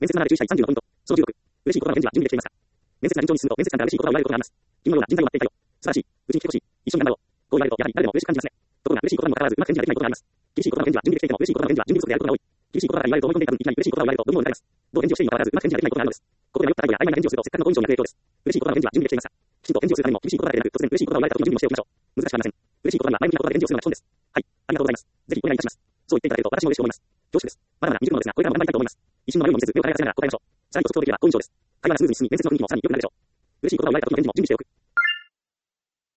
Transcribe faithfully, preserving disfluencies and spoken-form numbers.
面接ならで注意したいさんじゅうのポイント。小中国。嬉しい言葉の返事は準備できていますか？面接が順調に進むと、面接官から嬉しい言葉を言われることがあります。君のような人材を待っていたよ。素晴らしい。うちに来てほしい。一緒に頑張ろう。こう言われると、やはり誰でも嬉しく感じますね。ところが、嬉しい言葉にもかかわらず、うまく返事ができないことがあります。厳しい言葉の返事は準備できていても、嬉しい言葉の返事は準備不足であることが多い。厳しい言葉から言われると思い込んでいた分、いきなり嬉しい言葉を言われると、どうにも抜かれます。どう返事をしていいのかわからず、うまく返事ができないことがあるのです。ここで迷った態度や曖昧な返事をすると、せっかくの好印象に悪影響です。嬉しい言葉の返事は準備できていますか？きちんと返事をするためにも、厳しい言葉だけでなく、突然嬉しい言葉を言われた時に準備もしておきましょう。難しくありません。嬉しい言葉には前向きな言葉で返事をするのが基本です。はい。ありがとうございます。ぜひお願いいたします。そう言っていただけると、私も嬉しく思います。恐縮です。まだまだ未熟なのですが、これからも頑張りたいと思います。一瞬の迷いも見せず、目を輝かせながら答えましょう。さらにコツをつければ好印象です。会話がスムーズに進み、面接の雰囲気もさらに良くなるでしょう。嬉しい言葉を言われた時の返事も準備しておく。